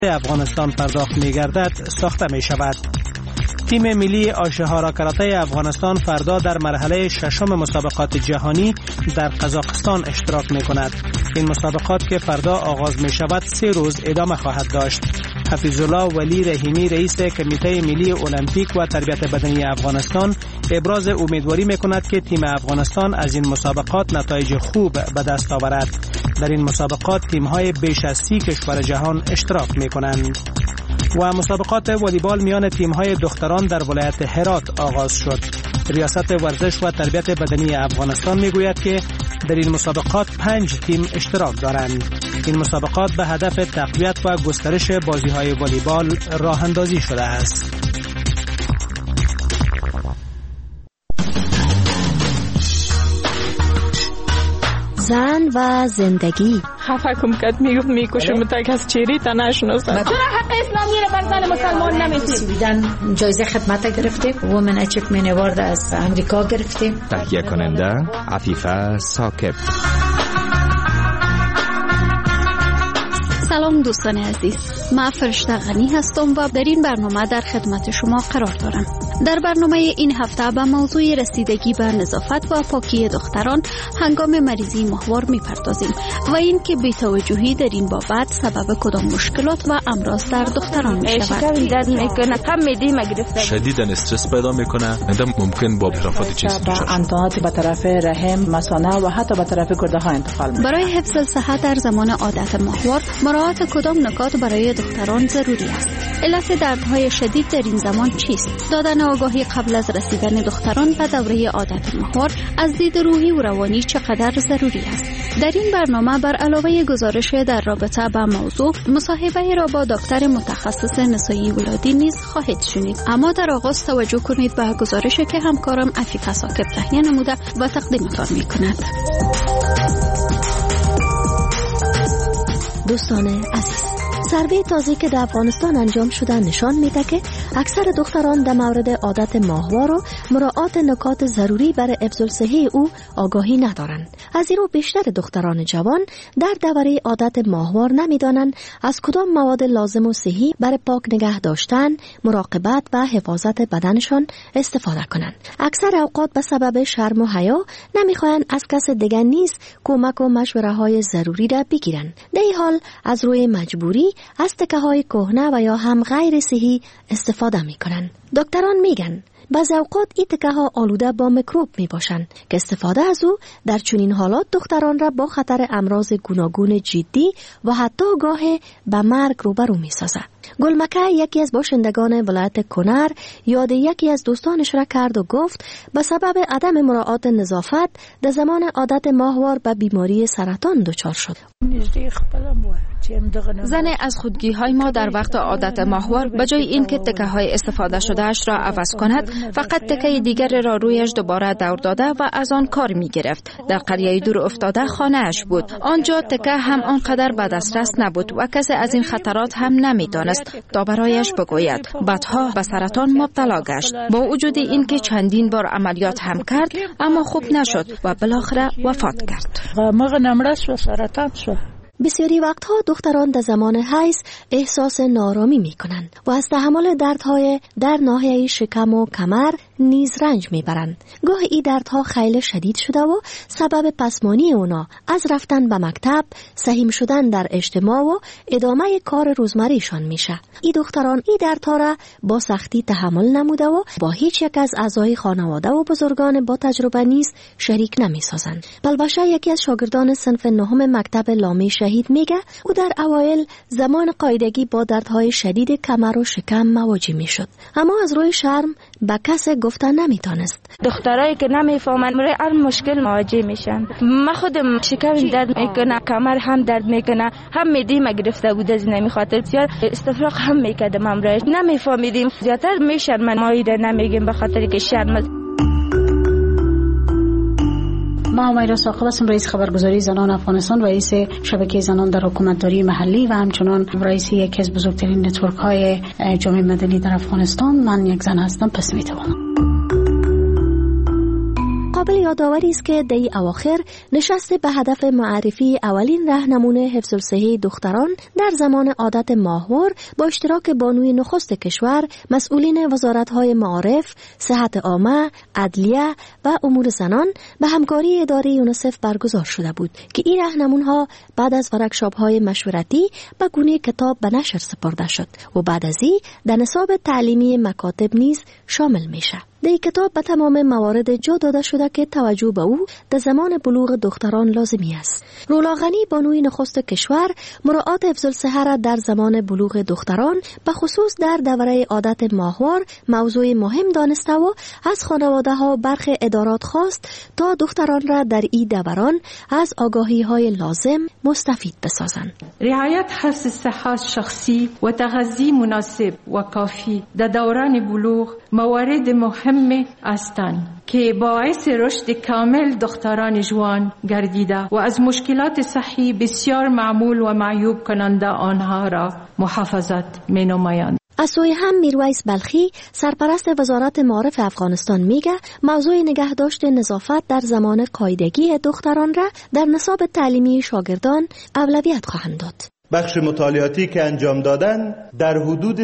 افغانستان پرداخت می گردد ساخته می شود. تیم ملی آشهارا کاراته افغانستان فردا در مرحله ششم مسابقات جهانی در قزاقستان اشتراک می کند. این مسابقات که فردا آغاز می شود 3 روز ادامه خواهد داشت. حفیظالله ولی رحیمی رئیس کمیته ملی المپیک و تربیت بدنی افغانستان ابراز امیدواری می کند که تیم افغانستان از این مسابقات نتایج خوب به دست آورد. در این مسابقات تیم‌های بیش از 30 کشور جهان اشتراک می کنند. و مسابقات والیبال میان تیم‌های دختران در ولایت هرات آغاز شد. ریاست ورزش و تربیت بدنی افغانستان میگوید که در این مسابقات 5 تیم اشتراک دارند. این مسابقات به هدف تقویت و گسترش بازی‌های والیبال راه اندازی شده است. زن و زندگی. خفه کم کد میکشم تا کس چیری تا نشناسم. چرا حق اسلامی رو بر زن مسلمان نمیدید؟ سویدن جایزه خدمت گرفتیم. وومن اچیومنت اوارد از امریکا گرفتیم. تهیه کننده عفیفه ساکب. سلام دوستان عزیز، من فرشته غنی هستم و در این برنامه در خدمت شما قرار دارم. در برنامه این هفته به موضوع رسیدگی به نظافت و پاکی دختران هنگام مریضی ماهوار میپردازیم و این که بی‌توجهی در این بابت سبب کدام مشکلات و امراض در دختران میشود. شدیداً استرس پیدا میکنه، ممکن با اضافات جنسی دچار انتقاد به طرف رحم، مثانه و حتی به طرف گرده ها انتقال میشه. برای حفظ صحت در زمان عادت ماهوار مراعات کدام نکات برای دختران ضروری است؟ علت دردهای شدید در این زمان چیست؟ دادن آگاهی قبل از رسیدن دختران به دوره عادت ماهوار از دید روحی و روانی چقدر ضروری است؟ در این برنامه بر علاوه گزارش در رابطه با موضوع، مصاحبه را با دکتر متخصص نسایی ولادی نیز خواهید شنید. اما در آغاز توجه کنید به گزارشی که همکارم عفیفه ساکب تهیه نموده و تقدیمتان می‌کند. دوستان عزیز، سروی تازه که در افغانستان انجام شده نشان میده که اکثر دختران در مورد عادت ماهوار و مراعات نکات ضروری برای حفظ الصحه او آگاهی ندارند. از این رو بیشتر دختران جوان در دوره عادت ماهوار نمیدانند از کدام مواد لازم و صحی برای پاک نگه داشتن، مراقبت و حفاظت بدنشان استفاده کنند. اکثر اوقات به سبب شرم و حیا نمیخواهند از کس دیگر نیز کمک و مشوره های ضروری را بگیرند. در این حال از روی مجبوری از تکه‌های کهنه و یا هم غیر صحی استفاده می‌کنند. دکتران میگن بعضی اوقات این تکه‌ها آلوده با میکروب میباشند که استفاده از او در چنین حالات دختران را با خطر امراض گوناگون جدی و حتی گاه به مرگ روبرو میسازد. گلمکه یکی از باشندگان ولایت کنر یاد یکی از دوستانش را کرد و گفت به سبب عدم مراعات نظافت در زمان عادت ماهوار به بیماری سرطان دچار شد. زن از خودگی‌های ما در وقت عادت ماهوار به جای اینکه تکه‌های استفاده شده‌اش را عوض کند، فقط تکه دیگر را رویش دوباره دور داده و از آن کار می‌گرفت. در قریه دور افتاده خانه‌اش بود. آنجا تکه هم آنقدر به دسترس نبود و کسی از این خطرات هم نمی‌دانست تا برایش بگوید. بعدها به سرطان مبتلا گشت. با وجود اینکه چندین بار عملیات هم کرد، اما خوب نشد و بالاخره وفات کرد. بسیاری وقتها دختران در زمان حیض احساس نارامی می کنند و از تحمل دردهای در ناحیه شکم و کمر نیز رنج می برند. گاه این دردها خیلی شدید شده و سبب پسمانی اونا از رفتن به مکتب، سهیم شدن در اجتماع و ادامه کار روزمریشان میشه. این دختران این دردها را با سختی تحمل نموده و با هیچ یک از اعضای خانواده و بزرگان با تجربه نیز شریک نمی سازند. بلبشه یکی از شاگردان صنف 9 مکتب لامی شهید میگه او در اوایل زمان قاعدگی با دردهای شدید کمر و شکم مواجه میشد، اما از روی شرم به کسی گفتن نمیتونست. دخترایی که نمیفهمن برای هر مشکل مواجه میشن. من خودم شکم درد میکنه، کمر هم درد میکنه، هم میدیم گرفته بود از نمی خاطر بسیار استفراغ هم میکردم امروز نمیفهمیدیم. زیادتر میشرمن، ما ایده نمیگیم به خاطر که شرم. ما همیرا ساقب هستم، رئیس خبرگزاری زنان افغانستان، رئیس شبکه زنان در حکومتداری محلی و همچنان رئیس یکی از بزرگترین نتورک های جامعه مدنی در افغانستان. من یک زن هستم، پس میتوانم. قابل یادآوری است که در اواخر نشست به هدف معرفی اولین راهنمون حفظ الصحه دختران در زمان عادت ماهوار با اشتراک بانوی نخست کشور، مسئولین وزارت‌های معارف، صحت عامه، عدلیه و امور زنان به همکاری اداره یونیسف برگزار شده بود که این راهنمون‌ها بعد از ورکشاپ‌های مشورتی به گونه کتاب به نشر سپرده شد و بعد از این در نصاب تعلیمی مکاتب نیز شامل میشه. در کتاب به تمام موارد جا داده شده که توجه به او در زمان بلوغ دختران لازمی است. رولا غنی بانوی نخست کشور مراعات حفظ الصحه را در زمان بلوغ دختران به خصوص در دوره عادت ماهوار موضوع مهم دانسته و از خانواده ها برخی ادارات خواست تا دختران را در این دوران از آگاهی های لازم مستفید بسازند. رعایت حفظ الصحه شخصی و تغذیه مناسب و کافی در دوران بلوغ موارد مهم هستند که باعث رشد کامل دختران جوان گردیده و از مشکلات صحی بسیار معمول و معیوب کننده آنها را محافظت می نمایند. از سوی هم میرویس بلخی سرپرست وزارت معارف افغانستان میگه موضوع نگهداشت نظافت در زمان قاعدگی دختران را در نصاب تعلیمی شاگردان اولویت خواهند داد. بخش مطالعاتی که انجام دادن در حدود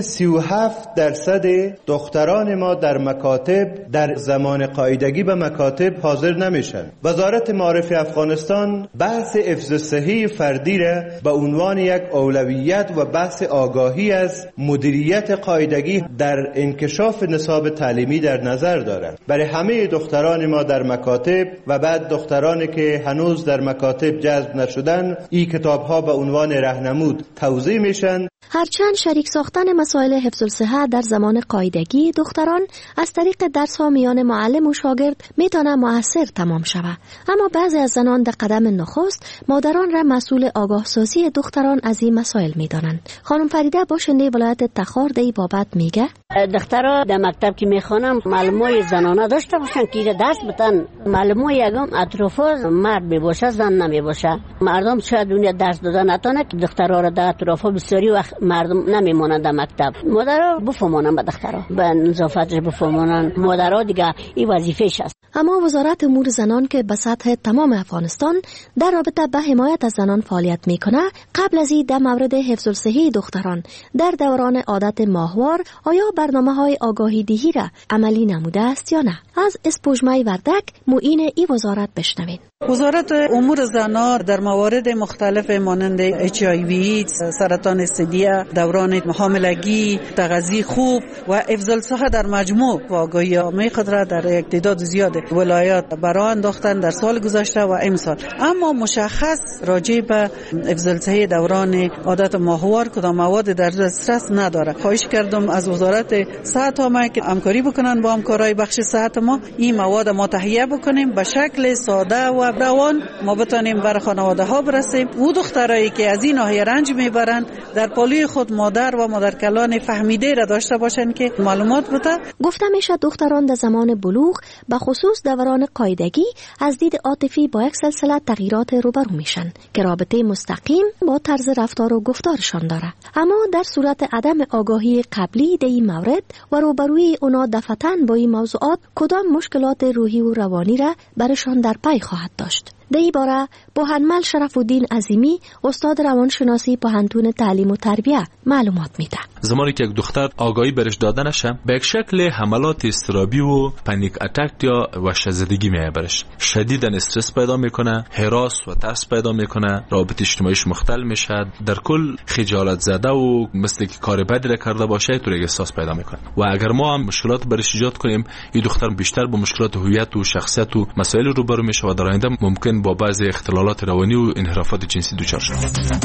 37% دختران ما در مکاتب در زمان قاعدگی به مکاتب حاضر نمیشن. وزارت معارف افغانستان بحث حفظ صحه فردی را به عنوان یک اولویت و بحث آگاهی از مدیریت قاعدگی در انکشاف نصاب تعلیمی در نظر دارد. برای همه دختران ما در مکاتب و بعد دخترانی که هنوز در مکاتب جذب نشدن این کتاب‌ها به عنوان راهنمای توضیح میشن. هرچند شریک ساختن مسائل حفظ الصحه در زمان قاعدگی دختران از طریق درس‌ها میان معلم و شاگرد میتونه مؤثر تمام شود، اما بعضی از زنان در قدم نخست مادران را مسئول آگاه سازی دختران از این مسائل میدانند. خانم فریده باشنده ولایت تخار در این بابت میگه دخترها در مکتب که میخوانم معلمای زنانه داشته باشن که درس بتن. معلمای یگم اطرافا مرد میباشه زن نمیباشه. مردم شاید دنیا درس دادن نتونه که دخترها را در اطرافا بسیاری وقت مردم نمیمونن در مکتب. مادرها بفهمونن به دخترها به نظافتش بفهمونن. مادرها دیگه این وظیفه‌ش است. اما وزارت امور زنان که به سطح تمام افغانستان در رابطه به حمایت از زنان فعالیت میکنه، قبل از این در مورد حفظ الصحه دختران در دوران عادت ماهوار آیا برنامه‌های آگاهی دهی را عملی نموده است یا نه؟ از اسپوجمای وردک معین این وزارت بشنوید. وزارت امور زنان در موارد مختلف مانند HIV، سرطان ثدی، دوران حاملگی، تغذیه خوب و حفظ الصحه در مجموع و آگاهی عامه خود را در یک تعداد زیاد ولایات برآ انداختن در سال گذشته و امسال. اما مشخص راجع به حفظ الصحه دوران عادت ماهوار کدام مواد در دسترس نداره. خواهش کردم از وزارت صحت عامه که همکاری بکنن با همکارای بخش صحت ما این مواد ما تهیه بکنیم به شکل ساده و روان ما بتونیم بر خانواده ها برسیم. او دخترایی که از این ناحیه رنج میبرند در پالوی خود مادر و مادرکلان فهمیده را داشته باشند که معلومات بده. گفته میشه دختران در زمان بلوغ به خصوص دوران قاعدگی از دید عاطفی با یک سلسله تغییرات روبرو میشن که رابطه مستقیم با طرز رفتار و گفتارشان داره. اما در صورت عدم آگاهی قبلی در این مورد و روبروی اونا دفعتاً با این موضوعات کدام مشکلات روحی و روانی را برشان در پی خواهد داشت. در این باره بوهنمل شرف الدین عظیمی استاد روانشناسی پوهنتون تعلیم و تربیه معلومات میده. زمانی که یک دختر آگاهی برش داده نشه به یک شکل حملات اضطرابی و پانیک اتاک یا وحشت‌زدگی میبرش، شدیداً استرس پیدا میکنه، هراس و ترس پیدا میکنه، رابطه اجتماعیش مختل میشه، در کل خجالت زده و مثل که کار بدی را کرده باشه طوری احساس پیدا میکنه. و اگر ما هم مشکلات برش ایجاد کنیم این دختر بیشتر با مشکلات هویت و شخصیت و مسائل روبرو میشه و در آینده ممکن با بعضی اختلالات روانی و انحرافات جنسی دچار شود.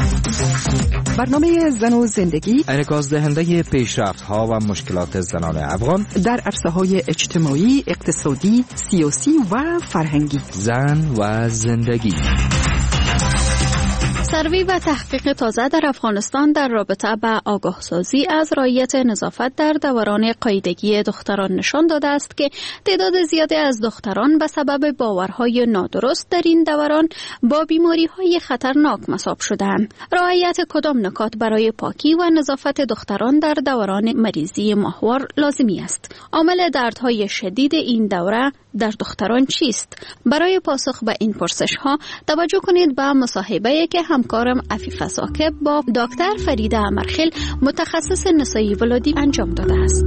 برنامه زن و زندگی انعکاس دهنده پیشرفت‌ها و مشکلات زنان افغان در عرصه‌های اجتماعی، اقتصادی، سیاسی و فرهنگی. زن و زندگی. سروی و تحقیق تازه در افغانستان در رابطه با آگاهسازی از رعایت نظافت در دوران قاعدگی دختران نشان داده است که تعداد زیادی از دختران به سبب باورهای نادرست در این دوران با بیماری‌های خطرناک مصاب شدند. رعایت کدام نکات برای پاکی و نظافت دختران در دوران مریضی ماهوار لازمی است؟ عامل دردهای شدید این دوره در دختران چیست؟ برای پاسخ به این پرسش‌ها توجه کنید به مصاحبه‌ای که همکارم عفیفه ثاقب با دکتر فریده امرخیل متخصص نسایی ولادی انجام داده است.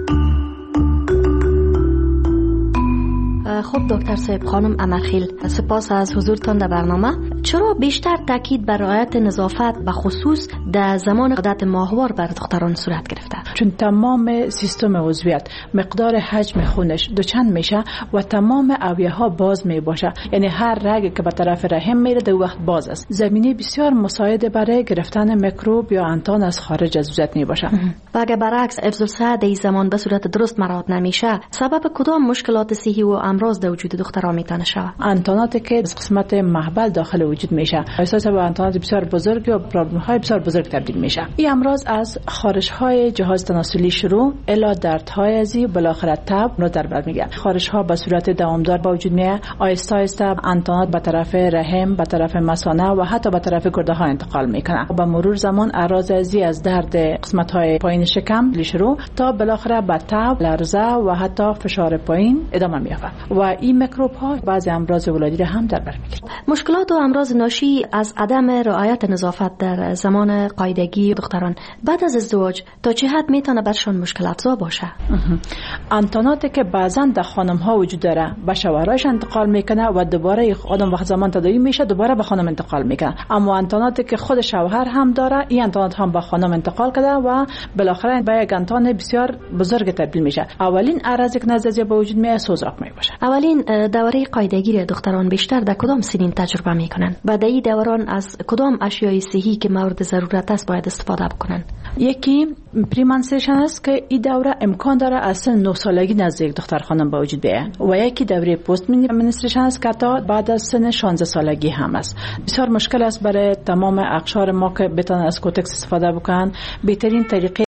خب دکتر صاحب خانم امرخیل، سپاس از حضورتان در برنامه. چرا بیشتر تاکید بر رعایت نظافت به خصوص در زمان عادت ماهوار بر دختران صورت گرفته؟ چون تمام سیستم عضویت مقدار حجم خونش دوچند میشه و تمام اویه ها باز می باشه، یعنی هر رگ که به طرف رحم میره در وقت باز است. زمینه بسیار مساعد برای گرفتن میکروب یا انتان از خارج از عضویت می باشه. و اگر برعکس افزالصحت در این زمان به صورت درست مراعات نمیشه، سبب کدام مشکلات صحی و امراض در وجود دختران میتونه شود؟ انتاناتی که از قسمت محبل داخل وجود میشه، احساس به انتانات بسیار بزرگ و پرابلم های بسیار بزرگ تبدیل میشه. این امراض از خارش های جهاز تناسلی شروع الی دردهای ازی بالاخره تب رو در بر میگیره. خارش ها به صورت دوامدار به وجود میاد، آهسته آهسته انتانات به طرف رحم، به طرف مثانه و حتی به طرف گرده ها انتقال میکنه. با مرور زمان اعراض ازی از درد قسمت های پایین شکم شروع تا بالاخره به تب، لرزه و حتی فشار پایین ادامه مییابد و این میکروب ها بعضی امراض ولادی را هم در بر میگیره. مشکلات و امراض ناشی از عدم رعایت نظافت در زمان قاعدگی دختران بعد از ازدواج تا چه حد میتونه برشان مشکل افزا باشه؟ انتاناتی که بعضا در خانم ها وجود داره به شوهرش انتقال میکنه و دوباره آدم وقت زمان تداوی میشه دوباره به خانم انتقال میکنه. اما انتاناتی که خود شوهر هم داره، این انتانات هم به خانم انتقال کرده و بالاخره به یک انتان بسیار بزرگ تبدیل میشه. اولین عرض که نزدیک به وجود میاد سوزاک میباشه. اولین دوره قاعدگی دختران بیشتر در کدام سنین تجربه میکنن؟ بعد این دوران از کدام اشیای صحی که مورد ضرورت است باید استفاده بکنن؟ یکی پریمنستریشن است که این دوره امکان داره از سن 9 سالگی نزدیک دختر خانم به وجود بیاید و یکی دوره پست منستریشن است که تا بعد از سن 16 سالگی هم است. بسیار مشکل است برای تمام اقشار ما که بتونن از کوتکس استفاده بکنن. بهترین طریقه